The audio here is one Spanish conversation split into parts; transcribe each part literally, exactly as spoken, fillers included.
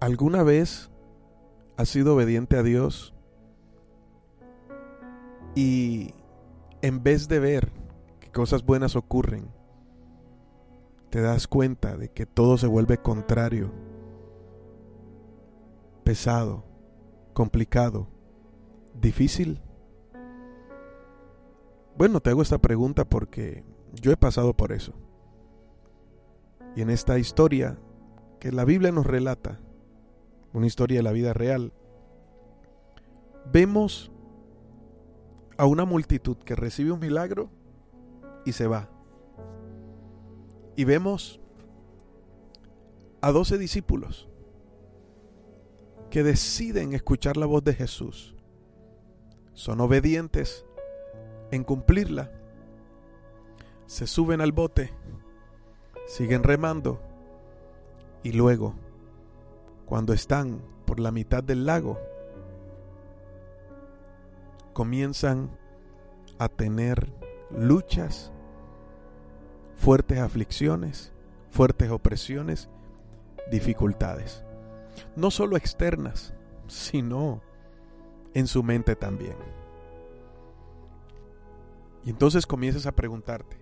¿Alguna vez has sido obediente a Dios y en vez de ver que cosas buenas ocurren, te das cuenta de que todo se vuelve contrario, pesado, complicado, difícil? Bueno, te hago esta pregunta porque yo he pasado por eso. Y en esta historia que la Biblia nos relata, una historia de la vida real, vemos a una multitud que recibe un milagro y se va. Y vemos a doce discípulos que deciden escuchar la voz de Jesús. Son obedientes en cumplirla. Se suben al bote, siguen remando y luego, cuando están por la mitad del lago, comienzan a tener luchas, fuertes aflicciones, fuertes opresiones, dificultades. No solo externas, sino en su mente también. Y entonces comienzas a preguntarte,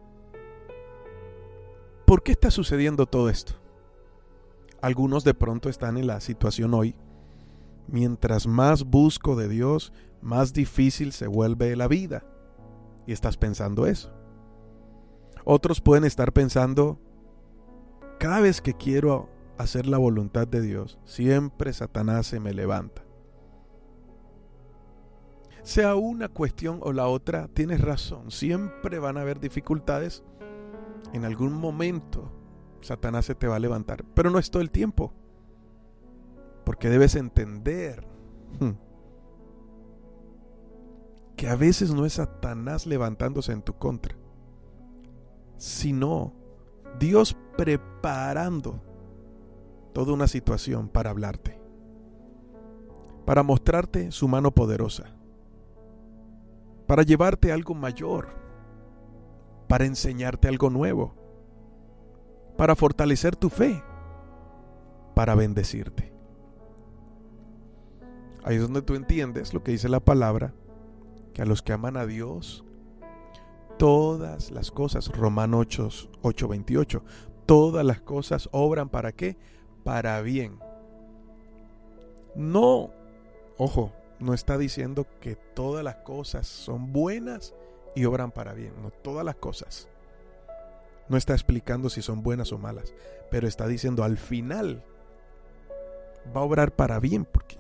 ¿por qué está sucediendo todo esto? Algunos de pronto están en la situación hoy. Mientras más busco de Dios, más difícil se vuelve la vida. Y estás pensando eso. Otros pueden estar pensando, cada vez que quiero hacer la voluntad de Dios, siempre Satanás se me levanta. Sea una cuestión o la otra, tienes razón. Siempre van a haber dificultades. En algún momento Satanás se te va a levantar, pero no es todo el tiempo. Porque debes entender hmm, que a veces no es Satanás levantándose en tu contra, sino Dios preparando toda una situación para hablarte, para mostrarte su mano poderosa, para llevarte a algo mayor, para enseñarte algo nuevo, para fortalecer tu fe, para bendecirte. Ahí es donde tú entiendes lo que dice la palabra, que a los que aman a Dios, todas las cosas, Romanos ocho veintiocho, todas las cosas obran ¿para qué? Para bien. No, ojo, no está diciendo que todas las cosas son buenas y obran para bien. No, todas las cosas. No está explicando si son buenas o malas, pero está diciendo al final va a obrar para bien, porque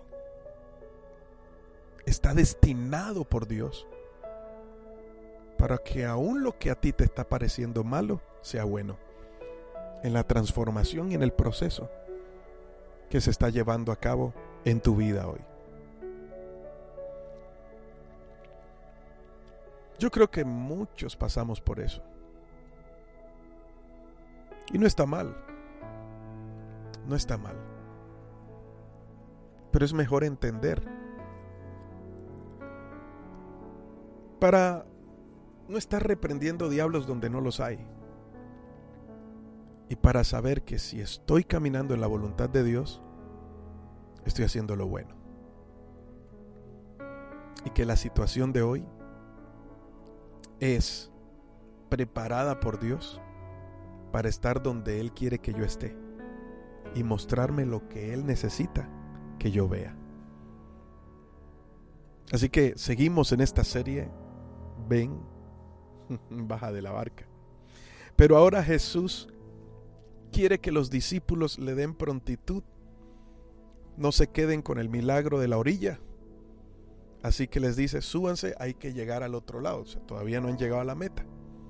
está destinado por Dios para que aún lo que a ti te está pareciendo malo sea bueno, en la transformación y en el proceso que se está llevando a cabo en tu vida hoy. Yo creo que muchos pasamos por eso. Y no está mal. No está mal. Pero es mejor entender, para no estar reprendiendo diablos donde no los hay. Y para saber que si estoy caminando en la voluntad de Dios, estoy haciendo lo bueno. Y que la situación de hoy es preparada por Dios para estar donde Él quiere que yo esté y mostrarme lo que Él necesita que yo vea. Así que seguimos en esta serie, ven, baja de la barca. Pero ahora Jesús quiere que los discípulos le den prontitud, no se queden con el milagro de la orilla. Así que les dice, súbanse, hay que llegar al otro lado. O sea, todavía no han llegado a la meta.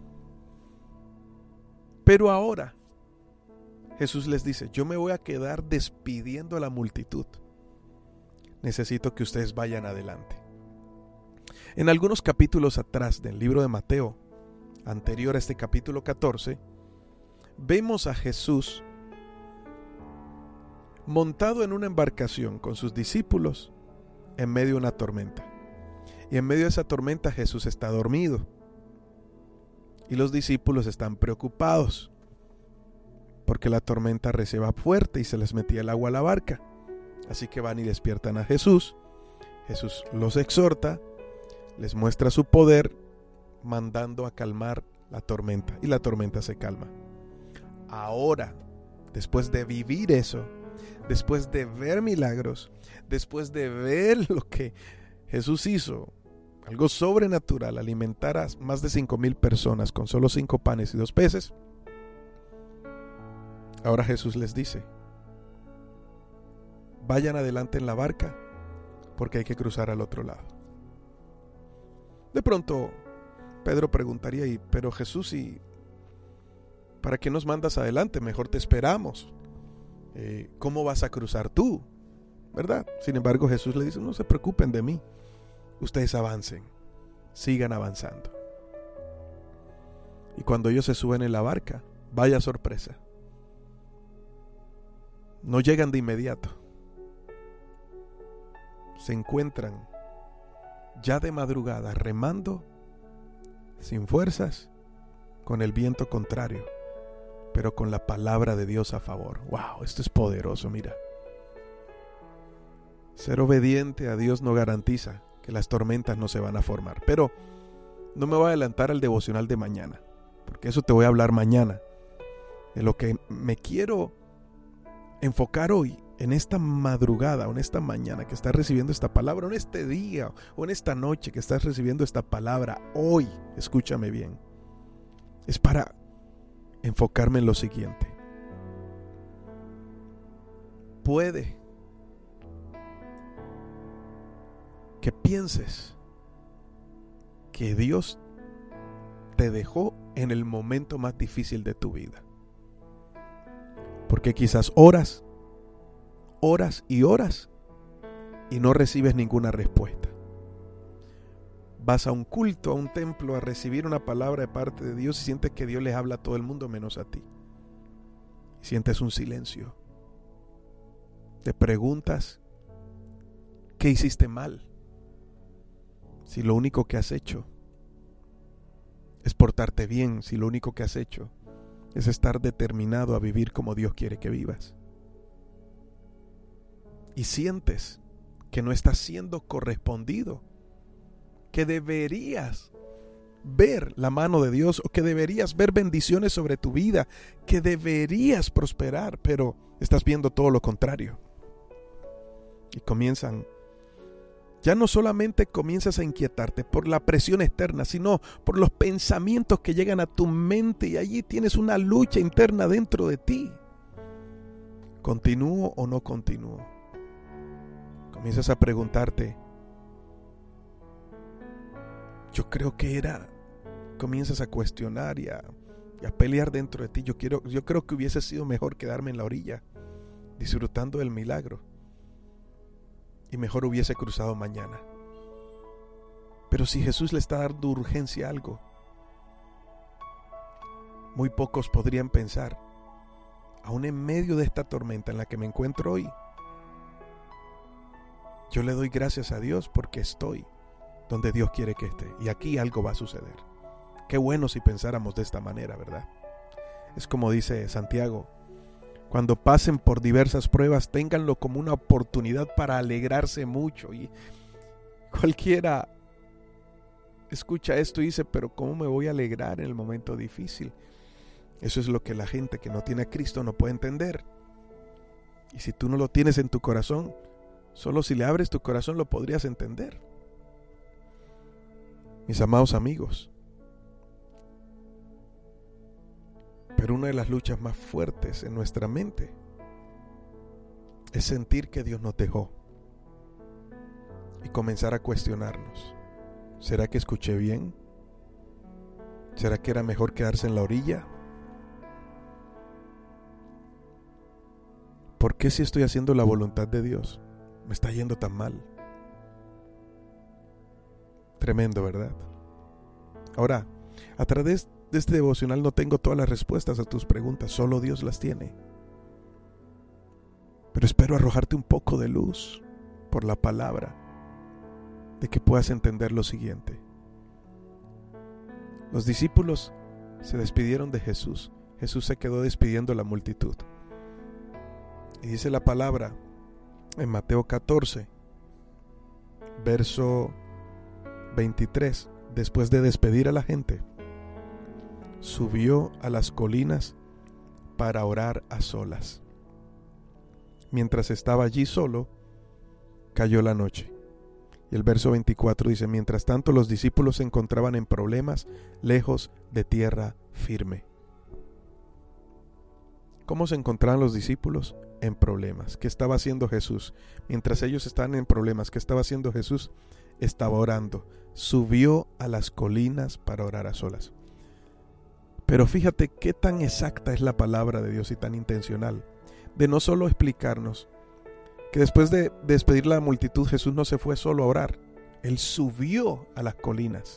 Pero ahora Jesús les dice, yo me voy a quedar despidiendo a la multitud. Necesito que ustedes vayan adelante. En algunos capítulos atrás del libro de Mateo, anterior a este capítulo catorce, vemos a Jesús montado en una embarcación con sus discípulos en medio de una tormenta. Y en medio de esa tormenta Jesús está dormido. Y los discípulos están preocupados. porque la tormenta receba fuerte y se les metía el agua a la barca. Así que van y despiertan a Jesús. Jesús los exhorta, les muestra su poder, mandando a calmar la tormenta, y la tormenta se calma. Ahora, después de vivir eso, después de ver milagros, después de ver lo que Jesús hizo, algo sobrenatural, alimentar a más de cinco mil personas con solo cinco panes y dos peces, ahora Jesús les dice: vayan adelante en la barca porque hay que cruzar al otro lado. De pronto Pedro preguntaría: ¿y pero Jesús, y para qué nos mandas adelante? Mejor te esperamos. Eh, ¿Cómo vas a cruzar tú? ¿Verdad? Sin embargo, Jesús le dice: no se preocupen de mí. Ustedes avancen, sigan avanzando. Y cuando ellos se suben en la barca, vaya sorpresa, no llegan de inmediato. Se encuentran ya de madrugada remando, sin fuerzas, con el viento contrario, pero con la palabra de Dios a favor. ¡Wow! Esto es poderoso, mira. Ser obediente a Dios no garantiza que las tormentas no se van a formar. Pero no me voy a adelantar al devocional de mañana, porque eso te voy a hablar mañana. De lo que me quiero enfocar hoy, en esta madrugada o en esta mañana que estás recibiendo esta palabra, o en este día o en esta noche que estás recibiendo esta palabra, hoy, escúchame bien, es para enfocarme en lo siguiente. Puede que pienses que Dios te dejó en el momento más difícil de tu vida, porque quizás oras, horas y horas y no recibes ninguna respuesta. Vas a un culto, a un templo, a recibir una palabra de parte de Dios y sientes que Dios les habla a todo el mundo menos a ti. Y sientes un silencio. Te preguntas: ¿qué hiciste mal? Si lo único que has hecho es portarte bien, si lo único que has hecho es estar determinado a vivir como Dios quiere que vivas. Y sientes que no estás siendo correspondido, que deberías ver la mano de Dios, o que deberías ver bendiciones sobre tu vida, que deberías prosperar, pero estás viendo todo lo contrario. Y comienzan, ya no solamente comienzas a inquietarte por la presión externa, sino por los pensamientos que llegan a tu mente, y allí tienes una lucha interna dentro de ti. ¿Continúo o no continúo? Comienzas a preguntarte: yo creo que era, comienzas a cuestionar y a, y a pelear dentro de ti. Yo, quiero, yo creo que hubiese sido mejor quedarme en la orilla, disfrutando del milagro, y mejor hubiese cruzado mañana. Pero si Jesús le está dando urgencia a algo, muy pocos podrían pensar: aún en medio de esta tormenta en la que me encuentro hoy, yo le doy gracias a Dios porque estoy donde Dios quiere que esté, y aquí algo va a suceder. Qué bueno si pensáramos de esta manera, ¿verdad? Es como dice Santiago: cuando pasen por diversas pruebas, ténganlo como una oportunidad para alegrarse mucho. Y cualquiera escucha esto y dice: pero ¿cómo me voy a alegrar en el momento difícil? Eso es lo que la gente que no tiene a Cristo no puede entender. Y si tú no lo tienes en tu corazón, solo si le abres tu corazón lo podrías entender. Mis amados amigos, pero una de las luchas más fuertes en nuestra mente es sentir que Dios nos dejó y comenzar a cuestionarnos: ¿será que escuché bien? ¿Será que era mejor quedarse en la orilla? ¿Por qué, si estoy haciendo la voluntad de Dios, me está yendo tan mal? Tremendo, ¿verdad? Ahora, a través de este devocional no tengo todas las respuestas a tus preguntas, solo Dios las tiene. Pero espero arrojarte un poco de luz por la palabra, de que puedas entender lo siguiente. Los discípulos se despidieron de Jesús Jesús se quedó despidiendo a la multitud. Y dice la palabra en Mateo catorce, verso veintitrés, después de despedir a la gente, subió a las colinas para orar a solas. Mientras estaba allí solo, cayó la noche. Y el verso veinticuatro dice, mientras tanto los discípulos se encontraban en problemas, lejos de tierra firme. ¿Cómo se encontraban los discípulos? En problemas. ¿Qué estaba haciendo Jesús? Mientras ellos estaban en problemas, ¿qué estaba haciendo Jesús? Estaba orando. Subió a las colinas para orar a solas. Pero fíjate qué tan exacta es la palabra de Dios y tan intencional, de no solo explicarnos que después de despedir la multitud, Jesús no se fue solo a orar, Él subió a las colinas.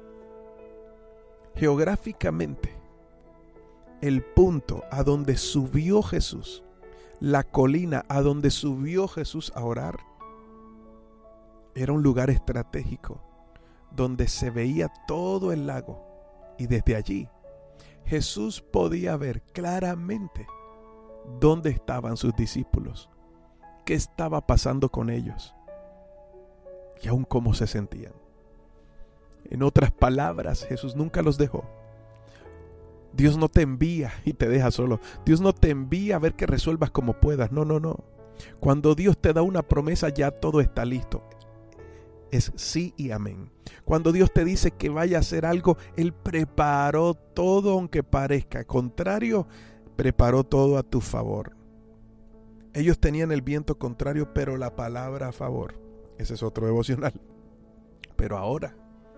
Geográficamente, el punto a donde subió Jesús, la colina a donde subió Jesús a orar, era un lugar estratégico, donde se veía todo el lago, y desde allí Jesús podía ver claramente dónde estaban sus discípulos, qué estaba pasando con ellos y aún cómo se sentían. En otras palabras, Jesús nunca los dejó. Dios no te envía y te deja solo. Dios no te envía a ver que resuelvas como puedas. No, no, no. Cuando Dios te da una promesa, ya todo está listo. Es sí y amén. Cuando Dios te dice que vaya a hacer algo, Él preparó todo, aunque parezca contrario, preparó todo a tu favor. Ellos tenían el viento contrario, pero la palabra a favor. Ese es otro devocional. Pero ahora,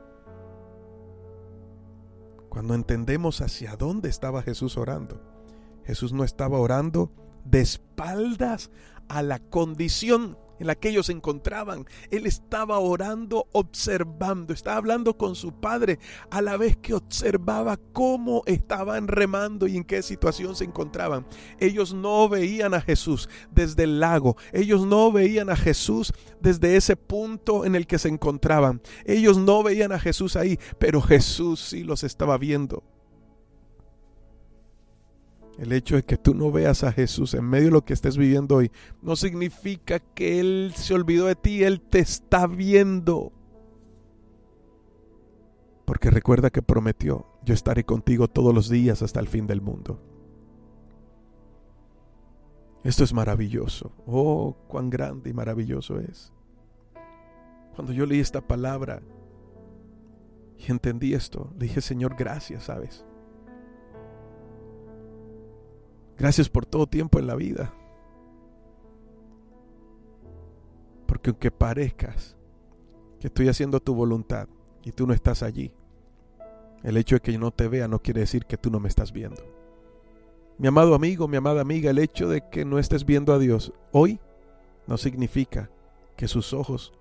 cuando entendemos hacia dónde estaba Jesús orando, Jesús no estaba orando de espaldas a la condición en la que ellos se encontraban. Él estaba orando, observando, estaba hablando con su Padre a la vez que observaba cómo estaban remando y en qué situación se encontraban. Ellos no veían a Jesús desde el lago, ellos no veían a Jesús desde ese punto en el que se encontraban, ellos no veían a Jesús ahí, pero Jesús sí los estaba viendo. El hecho de que tú no veas a Jesús en medio de lo que estés viviendo hoy no significa que Él se olvidó de ti. Él te está viendo. Porque recuerda que prometió: yo estaré contigo todos los días hasta el fin del mundo. Esto es maravilloso. Oh, cuán grande y maravilloso es. Cuando yo leí esta palabra y entendí esto, le dije: Señor, gracias, ¿sabes? Gracias por todo tiempo en la vida. Porque aunque parezcas que estoy haciendo tu voluntad y tú no estás allí, el hecho de que yo no te vea no quiere decir que tú no me estás viendo. Mi amado amigo, mi amada amiga, el hecho de que no estés viendo a Dios hoy no significa que sus ojos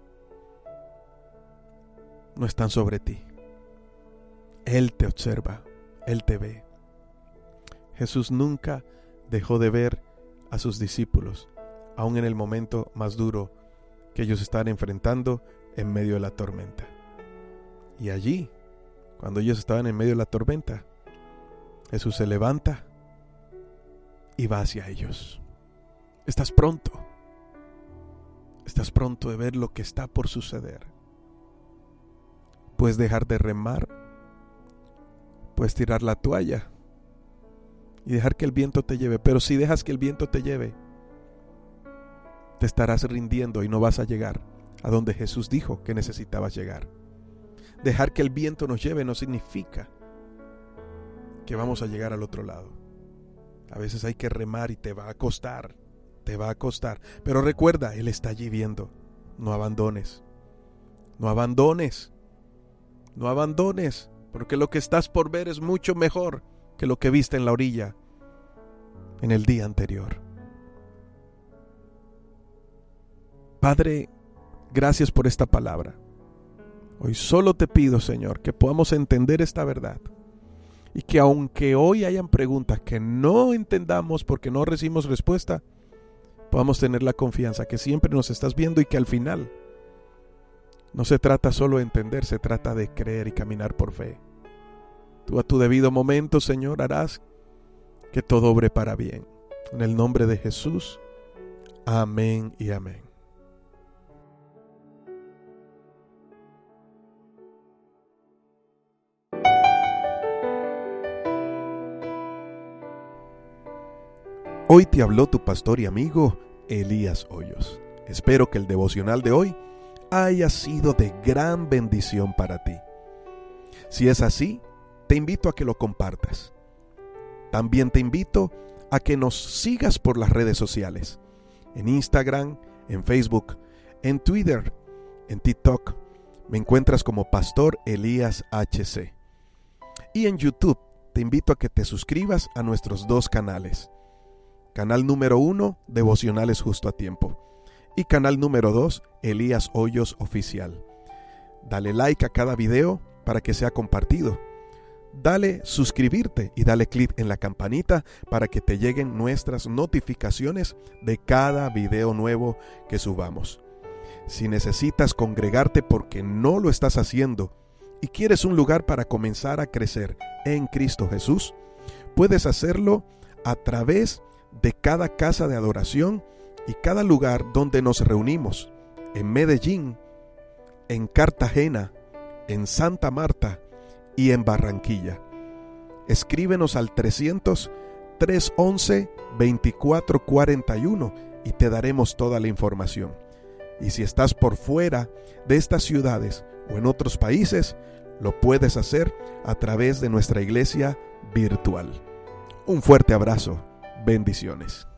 no están sobre ti. Él te observa, Él te ve. Jesús nunca dejó de ver a sus discípulos, aun en el momento más duro que ellos estaban enfrentando en medio de la tormenta. Y allí, cuando ellos estaban en medio de la tormenta, Jesús se levanta y va hacia ellos. Estás pronto. Estás pronto de ver lo que está por suceder. Puedes dejar de remar. Puedes tirar la toalla y dejar que el viento te lleve. Pero si dejas que el viento te lleve, te estarás rindiendo y no vas a llegar a donde Jesús dijo que necesitabas llegar. Dejar que el viento nos lleve no significa que vamos a llegar al otro lado. A veces hay que remar y te va a costar, te va a costar. Pero recuerda, Él está allí viendo. No abandones, no abandones, no abandones, porque lo que estás por ver es mucho mejor que lo que viste en la orilla en el día anterior. Padre, gracias por esta palabra. Hoy solo te pido, Señor, que podamos entender esta verdad y que aunque hoy hayan preguntas que no entendamos porque no recibimos respuesta, podamos tener la confianza que siempre nos estás viendo y que al final no se trata solo de entender, se trata de creer y caminar por fe. Tú a tu debido momento, Señor, harás que todo obre para bien. En el nombre de Jesús, amén y amén. Hoy te habló tu pastor y amigo Elías Hoyos. Espero que el devocional de hoy haya sido de gran bendición para ti. Si es así, te invito a que lo compartas. También te invito a que nos sigas por las redes sociales, en Instagram, en Facebook, en Twitter, en TikTok. Me encuentras como Pastor Elías H C. Y en YouTube te invito a que te suscribas a nuestros dos canales. Canal número uno, Devocionales Justo a Tiempo. Y canal número dos, Elías Hoyos Oficial. Dale like a cada video para que sea compartido. Dale suscribirte y dale clic en la campanita para que te lleguen nuestras notificaciones de cada video nuevo que subamos. Si necesitas congregarte porque no lo estás haciendo y quieres un lugar para comenzar a crecer en Cristo Jesús, puedes hacerlo a través de cada casa de adoración y cada lugar donde nos reunimos, en Medellín, en Cartagena, en Santa Marta y en Barranquilla. Escríbenos al trescientos, trescientos once, veinticuatro cuarenta y uno y te daremos toda la información. Y si estás por fuera de estas ciudades o en otros países, lo puedes hacer a través de nuestra iglesia virtual. Un fuerte abrazo. Bendiciones.